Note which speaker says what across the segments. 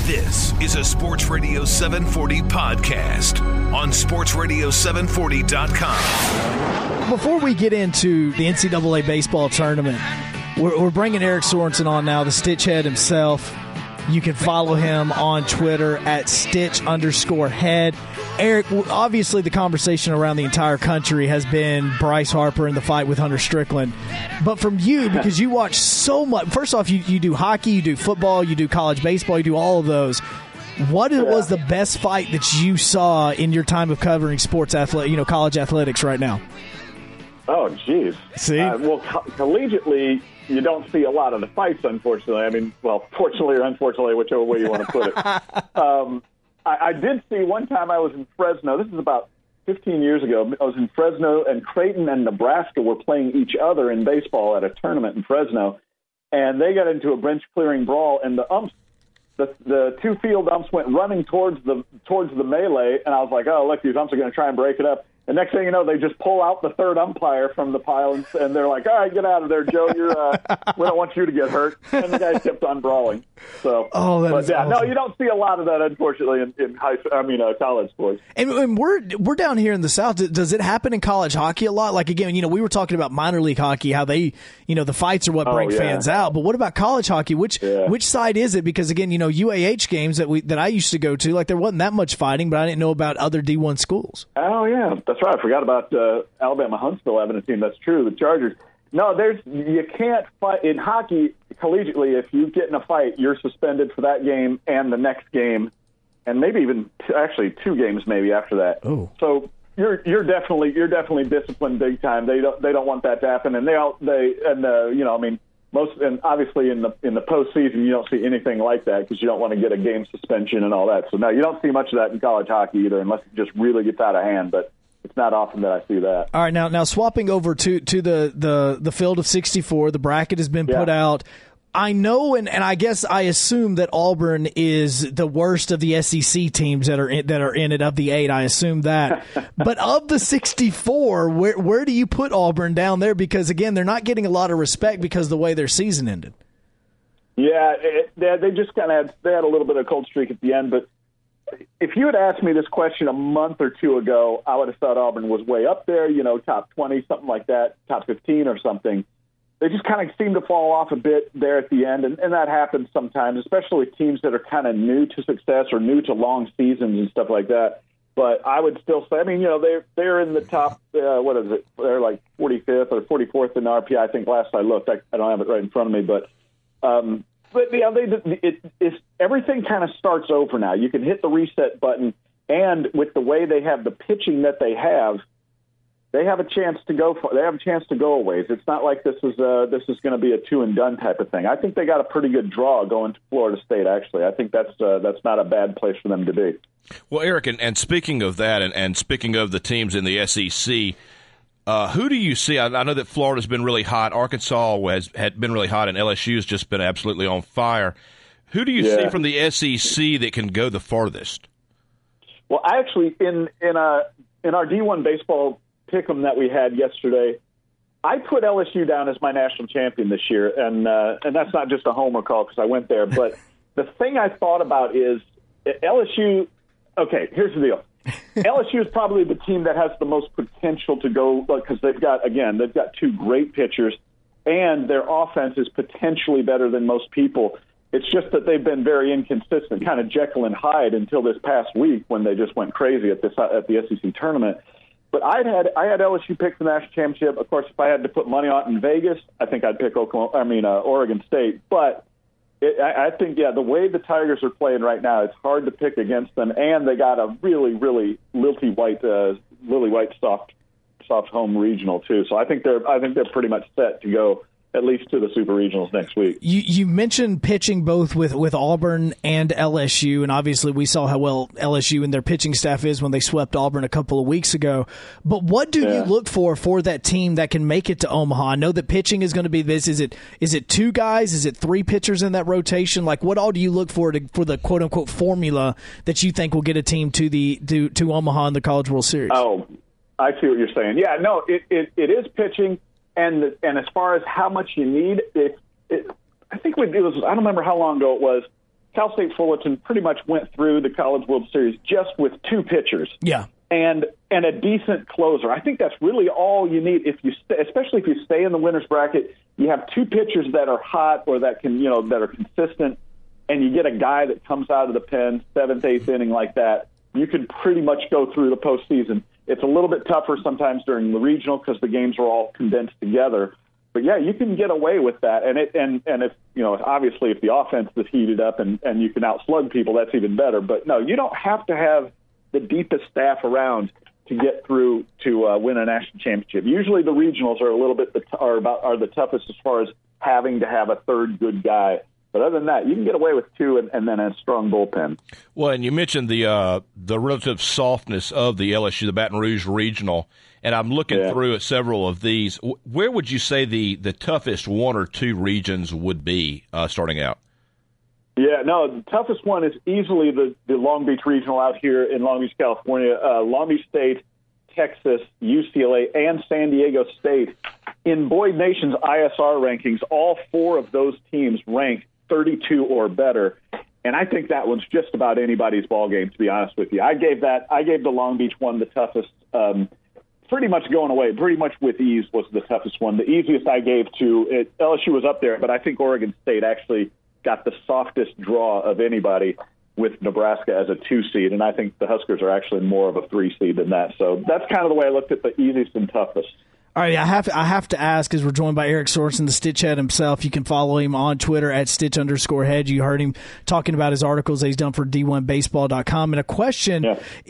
Speaker 1: This is a Sports Radio 740 podcast on sportsradio740.com.
Speaker 2: Before we get into the NCAA baseball tournament, we're bringing Eric Sorensen on now, the Stitchhead himself. You can follow him on Twitter at Stitch_head. Eric, obviously the conversation around the entire country has been Bryce Harper and the fight with Hunter Strickland. But from you, because you watch so much, first off, you do hockey, you do football, you do college baseball, you do all of those. What was the best fight that you saw in your time of covering sports college athletics right now?
Speaker 3: Oh, geez.
Speaker 2: See?
Speaker 3: Well, collegiately, you don't see a lot of the fights, unfortunately. I mean, well, fortunately or unfortunately, whichever way you want to put it. I did see one time I was in Fresno. This is about 15 years ago. I was in Fresno, and Creighton and Nebraska were playing each other in baseball at a tournament in Fresno. And they got into a bench-clearing brawl, and the umps, the two field umps went running towards the melee, and I was like, oh, look, these umps are going to try and break it up. And next thing you know, they just pull out the third umpire from the pile, and they're like, all right, get out of there, Joe. We don't want you to get hurt. And the guys kept on brawling. So, awesome. No, you don't see a lot of that, unfortunately, in college sports.
Speaker 2: And we're down here in the South. Does it happen in college hockey a lot? Like, again, we were talking about minor league hockey, how they, the fights are what bring fans out. But what about college hockey? Which side is it? Because, again, UAH games that I used to go to, like, there wasn't that much fighting, but I didn't know about other D1 schools.
Speaker 3: Oh, yeah. That's right. I forgot about Alabama Huntsville having a team. That's true. The Chargers. No, you can't fight in hockey collegiately. If you get in a fight, you're suspended for that game and the next game, and maybe even actually 2 games maybe after that.
Speaker 2: Oh.
Speaker 3: So you're definitely disciplined big time. They don't want that to happen, and most, and obviously in the postseason you don't see anything like that because you don't want to get a game suspension and all that. So no, you don't see much of that in college hockey either, unless it just really gets out of hand. But it's not often that I see that.
Speaker 2: All right, now swapping over to the field of 64, the bracket has been put out. I know, and I guess I assume that Auburn is the worst of the SEC teams that are in it of the 8. I assume that, but of the 64, where do you put Auburn down there? Because again, they're not getting a lot of respect because of the way their season ended.
Speaker 3: Yeah, they just kind of had a little bit of a cold streak at the end, but. If you had asked me this question a month or 2 ago, I would have thought Auburn was way up there, top 20, something like that, top 15 or something. They just kind of seem to fall off a bit there at the end, and that happens sometimes, especially with teams that are kind of new to success or new to long seasons and stuff like that. But I would still say, they're in the top, what is it? They're like 45th or 44th in RPI, I think last I looked. I don't have it right in front of me, but everything kind of starts over now. You can hit the reset button, and with the way they have the pitching that they have a chance to go. They have a chance to go a ways. It's not like this is going to be a 2 and done type of thing. I think they got a pretty good draw going to Florida State. Actually, I think that's not a bad place for them to be.
Speaker 4: Well, Eric, and speaking of that, and speaking of the teams in the SEC. Who do you see? I know that Florida's been really hot. Arkansas had been really hot, and LSU's just been absolutely on fire. Who do you see from the SEC that can go the farthest?
Speaker 3: Well, actually, in our D1 baseball pick'em that we had yesterday, I put LSU down as my national champion this year, and that's not just a homer call because I went there. But the thing I thought about is LSU. Okay, here's the deal. LSU is probably the team that has the most potential to go because they've got 2 great pitchers, and their offense is potentially better than most people. It's just that they've been very inconsistent, kind of Jekyll and Hyde until this past week when they just went crazy at the SEC tournament. But I had LSU pick the national championship. Of course, if I had to put money on it in Vegas, I think I'd pick Oregon State. But I think, the way the Tigers are playing right now, it's hard to pick against them, and they got a really, really lily white soft home regional too. So I think they're pretty much set to go at least to the Super Regionals next week.
Speaker 2: You mentioned pitching both with Auburn and LSU, and obviously we saw how well LSU and their pitching staff is when they swept Auburn a couple of weeks ago. But what do you look for that team that can make it to Omaha? I know that pitching is going to be this. Is it 2 guys? Is it 3 pitchers in that rotation? Like, what all do you look for the quote unquote formula that you think will get a team to Omaha in the College World Series?
Speaker 3: Oh, I see what you're saying. Yeah, no, it is pitching. And as far as how much you need, I think it was, I don't remember how long ago it was, Cal State Fullerton pretty much went through the College World Series just with 2 pitchers.
Speaker 2: Yeah.
Speaker 3: And a decent closer. I think that's really all you need especially if you stay in the winner's bracket. You have 2 pitchers that are hot or that can, that are consistent, and you get a guy that comes out of the pen, 7th, 8th inning like that. You can pretty much go through the postseason. It's a little bit tougher sometimes during the regional because the games are all condensed together. But yeah, you can get away with that, and if obviously if the offense is heated up and you can outslug people, that's even better. But no, you don't have to have the deepest staff around to get through to win a national championship. Usually, the regionals are a little bit are the toughest as far as having to have a third good guy. But other than that, you can get away with 2 and then a strong bullpen.
Speaker 4: Well, and you mentioned the relative softness of the LSU, the Baton Rouge regional, and I'm looking through at several of these. Where would you say the toughest 1 or 2 regions would be starting out?
Speaker 3: Yeah, no, the toughest one is easily the Long Beach regional out here in Long Beach, California. Long Beach State, Texas, UCLA, and San Diego State. In Boyd Nation's ISR rankings, all 4 of those teams rank 32 or better, and I think that one's just about anybody's ball game, to be honest with you. I gave the Long Beach one the toughest, pretty much going away, pretty much with ease was the toughest one. The easiest I gave to LSU was up there, but I think Oregon State actually got the softest draw of anybody with Nebraska as a 2 seed, and I think the Huskers are actually more of a 3 seed than that. So that's kind of the way I looked at the easiest and toughest.
Speaker 2: All right, I have to ask, as we're joined by Eric Sorensen, the Stitch Head himself. You can follow him on Twitter at Stitch_head. You heard him talking about his articles that he's done for D1Baseball.com. And a question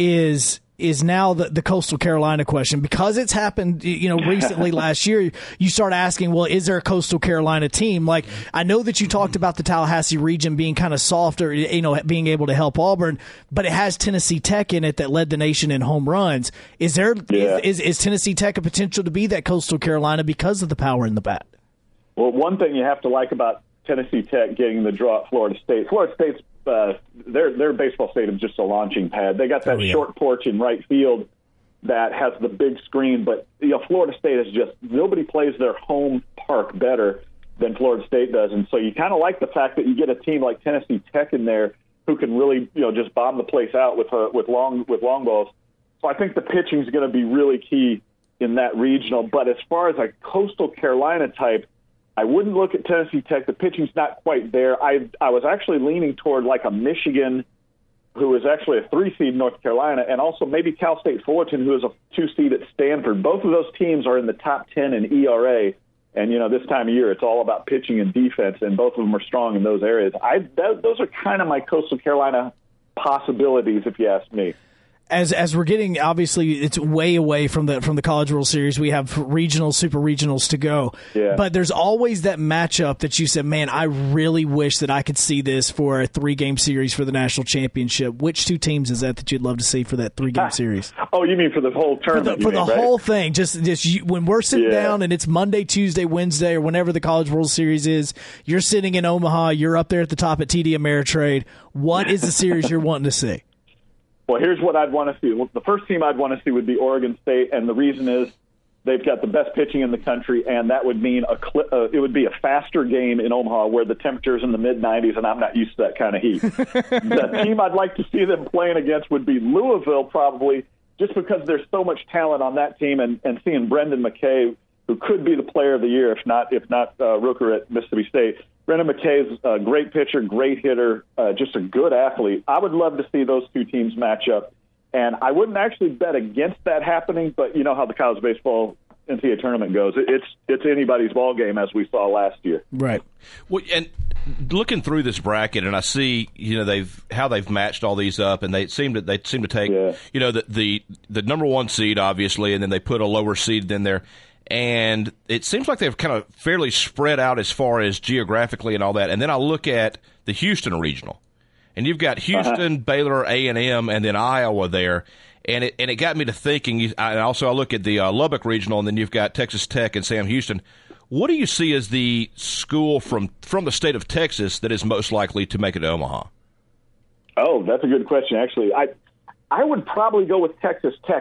Speaker 2: is now the Coastal Carolina question. Because it's happened, recently last year, you start asking, well, is there a Coastal Carolina team? Like, I know that you talked about the Tallahassee region being kind of softer, being able to help Auburn, but it has Tennessee Tech in it that led the nation in home runs. Is Tennessee Tech a potential to be that Coastal Carolina because of the power in the bat?
Speaker 3: Well, one thing you have to like about Tennessee Tech getting the draw at Florida State State's their baseball stadium is just a launching pad. They got that short porch in right field that has the big screen, but Florida State is just nobody plays their home park better than Florida State does, and so you kind of like the fact that you get a team like Tennessee Tech in there who can really just bomb the place out with long balls. So I think the pitching is going to be really key in that regional. But as far as a Coastal Carolina type, I wouldn't look at Tennessee Tech. The pitching's not quite there. I was actually leaning toward like a Michigan, who is actually a 3 seed in North Carolina, and also maybe Cal State Fullerton, who is a 2 seed at Stanford. Both of those teams are in the top 10 in ERA, and this time of year it's all about pitching and defense, and both of them are strong in those areas. Those are kind of my Coastal Carolina possibilities, if you ask me.
Speaker 2: As we're getting, obviously, it's way away from the College World Series. We have regionals, super regionals to go. Yeah. But there's always that matchup that you said, man, I really wish that I could see this for a 3-game series for the national championship. Which 2 teams is that you'd love to see for that 3-game series?
Speaker 3: Oh, you mean for the whole tournament?
Speaker 2: For the whole thing. Just when we're sitting down and it's Monday, Tuesday, Wednesday, or whenever the College World Series is, you're sitting in Omaha, you're up there at the top at TD Ameritrade. What is the series you're wanting to see?
Speaker 3: Well, here's what I'd want to see. Well, the first team I'd want to see would be Oregon State, and the reason is they've got the best pitching in the country, and that would mean it would be a faster game in Omaha where the temperature's in the mid-90s, and I'm not used to that kind of heat. The team I'd like to see them playing against would be Louisville, probably, just because there's so much talent on that team, and seeing Brendan McKay, who could be the player of the year, if not Rooker at Mississippi State. Brendan McKay's a great pitcher, great hitter, just a good athlete. I would love to see those 2 teams match up. And I wouldn't actually bet against that happening, but you know how the college baseball NCAA tournament goes. It's anybody's ball game, as we saw last year.
Speaker 2: Right.
Speaker 4: Well, and looking through this bracket, and I see how they've matched all these up, and they seem to take the number 1 seed obviously, and then they put a lower seed in there. And it seems like they've kind of fairly spread out as far as geographically and all that. And then I look at the Houston regional, and you've got Houston, Baylor, A&M, and then Iowa there. And it got me to thinking. And also I look at the Lubbock regional, and then you've got Texas Tech and Sam Houston. What do you see as the school from the state of Texas that is most likely to make it to Omaha?
Speaker 3: Oh, that's a good question. Actually, I would probably go with Texas Tech.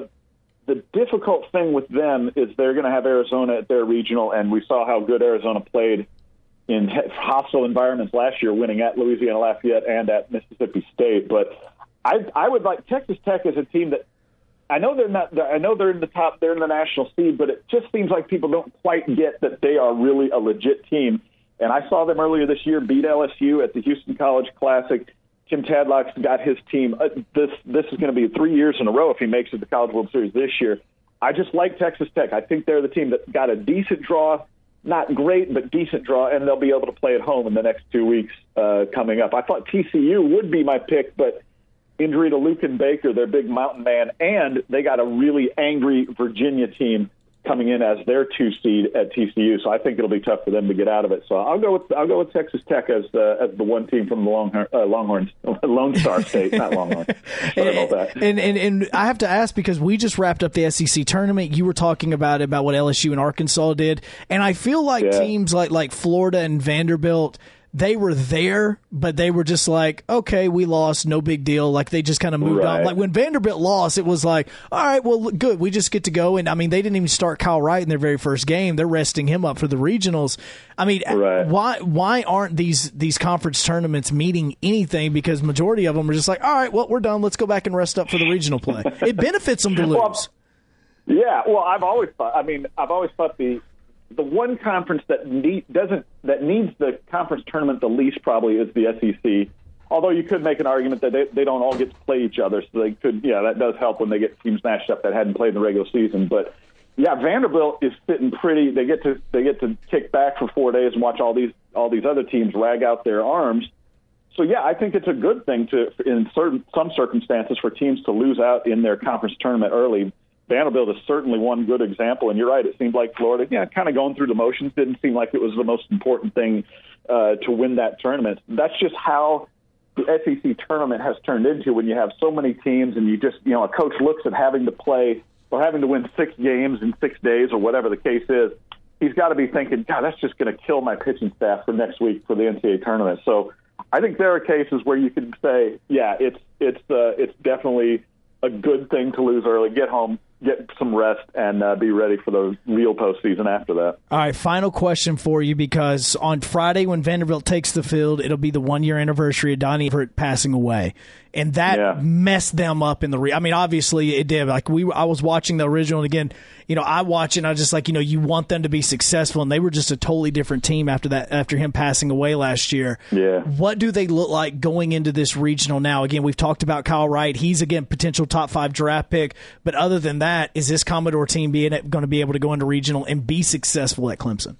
Speaker 3: The difficult thing with them is they're going to have Arizona at their regional, and we saw how good Arizona played in hostile environments last year, winning at Louisiana Lafayette and at Mississippi State. But I would like Texas Tech as a team that I know they're not. I know they're in the top. They're in the national seed, but it just seems like people don't quite get that they are really a legit team. And I saw them earlier this year beat LSU at the Houston College Classic. Tim Tadlock's got his team. This is going to be 3 years in a row if he makes it to the College World Series this year. I just like Texas Tech. I think they're the team that got a decent draw, not great, but decent draw, and they'll be able to play at home in the next 2 weeks coming up. I thought TCU would be my pick, but injury to Luken Baker, their big mountain man, and they got a really angry Virginia team coming in as their 2 seed at TCU. So I think it'll be tough for them to get out of it. So I'll go with Texas Tech as the one team from the Longhorns, Lone Star State, not Longhorns. Sorry about that.
Speaker 2: And I have to ask, because we just wrapped up the SEC tournament. You were talking about what LSU and Arkansas did, and I feel like teams like Florida and Vanderbilt, they were there, but they were just like, okay, we lost, no big deal. Like, they just kind of moved on. Like, when Vanderbilt lost, it was like, all right, well, good, we just get to go. And, I mean, they didn't even start Kyle Wright in their very first game. They're resting him up for the regionals. I mean, why aren't these conference tournaments meeting anything? Because majority of them are just like, all right, well, we're done. Let's go back and rest up for the regional play. It benefits them to lose.
Speaker 3: I've always thought the one conference that needs the conference tournament the least probably is the SEC. Although you could make an argument that they don't all get to play each other, so they could. Yeah, that does help when they get teams matched up that hadn't played in the regular season. But yeah, Vanderbilt is sitting pretty. They get to kick back for 4 days and watch all these other teams rag out their arms. So yeah, I think it's a good thing in some circumstances for teams to lose out in their conference tournament early. Vanderbilt is certainly one good example, and you're right. It seemed like Florida, kind of going through the motions. Didn't seem like it was the most important thing to win that tournament. That's just how the SEC tournament has turned into when you have so many teams, and you just, a coach looks at having to play or having to win 6 games in 6 days or whatever the case is. He's got to be thinking, God, that's just going to kill my pitching staff for next week for the NCAA tournament. So I think there are cases where you can say, yeah, it's definitely a good thing to lose early, get home, get some rest, and be ready for the real postseason after that.
Speaker 2: All right, final question for you, because on Friday when Vanderbilt takes the field, it'll be the 1-year anniversary of Donnie Everett passing away. And that messed them up in the I mean, obviously it did. Like, I was watching the original, and again, I watch it, and I was just like, you want them to be successful, and they were just a totally different team after him passing away last year. Yeah. What do they look like going into this regional now? Again, we've talked about Kyle Wright. He's, again, potential top 5 draft pick. But other than that, is this Commodore team going to be able to go into regional and be successful at Clemson?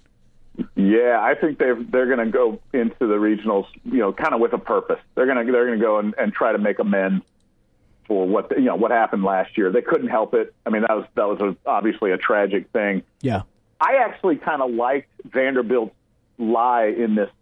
Speaker 3: Yeah, I think they're going to go into the regionals, kind of with a purpose. They're going to go and try to make amends for what happened last year. They couldn't help it. I mean, that was obviously a tragic thing.
Speaker 2: Yeah,
Speaker 3: I actually kind of liked Vanderbilt's lie in this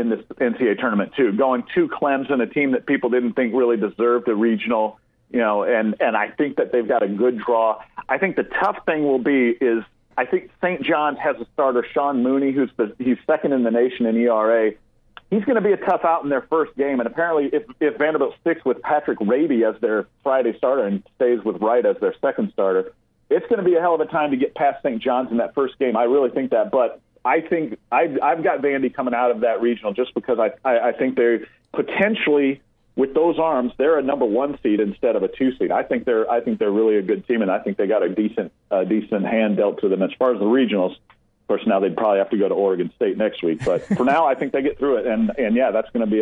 Speaker 3: NCAA tournament too, going to Clemson, a team that people didn't think really deserved a regional. And I think that they've got a good draw. I think the tough thing will be is, I think St. John's has a starter, Sean Mooney, he's second in the nation in ERA. He's going to be a tough out in their first game, and apparently if Vanderbilt sticks with Patrick Raby as their Friday starter and stays with Wright as their second starter, it's going to be a hell of a time to get past St. John's in that first game. I really think that, but I think I've got Vandy coming out of that regional just because I think they potentially, with those arms, they're a number 1 seed instead of a 2 seed. I think they're really a good team, and I think they got a decent hand dealt to them as far as the regionals. Of course, now they'd probably have to go to Oregon State next week, but for now, I think they get through it. And yeah, that's going to be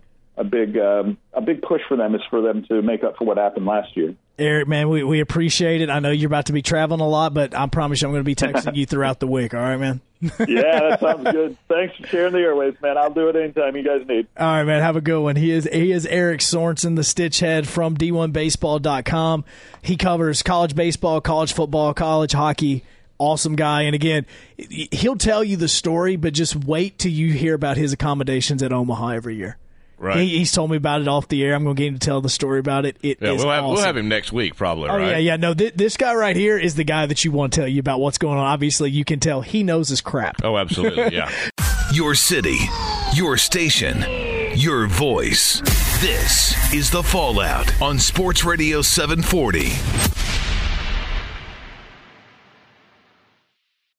Speaker 3: a big push for them, is for them to make up for what happened last year.
Speaker 2: Eric, man, we appreciate it. I know you're about to be traveling a lot, but I promise you I'm going to be texting you throughout the week. All right, man?
Speaker 3: Yeah, that sounds good. Thanks for sharing the airwaves, man. I'll do it anytime you guys need.
Speaker 2: All right, man. Have a good one. He is Eric Sorensen, the Stitchhead from D1Baseball.com. He covers college baseball, college football, college hockey. Awesome guy. And again, he'll tell you the story, but just wait till you hear about his accommodations at Omaha every year.
Speaker 4: Right.
Speaker 2: He's told me about it off the air. I'm going to get him to tell the story about it.
Speaker 4: We'll have him next week probably, right?
Speaker 2: Yeah. No, this guy right here is the guy that you want to tell you about what's going on. Obviously, you can tell he knows his crap.
Speaker 4: Oh, absolutely, yeah.
Speaker 1: Your city, your station, your voice. This is The Fallout on Sports Radio 740.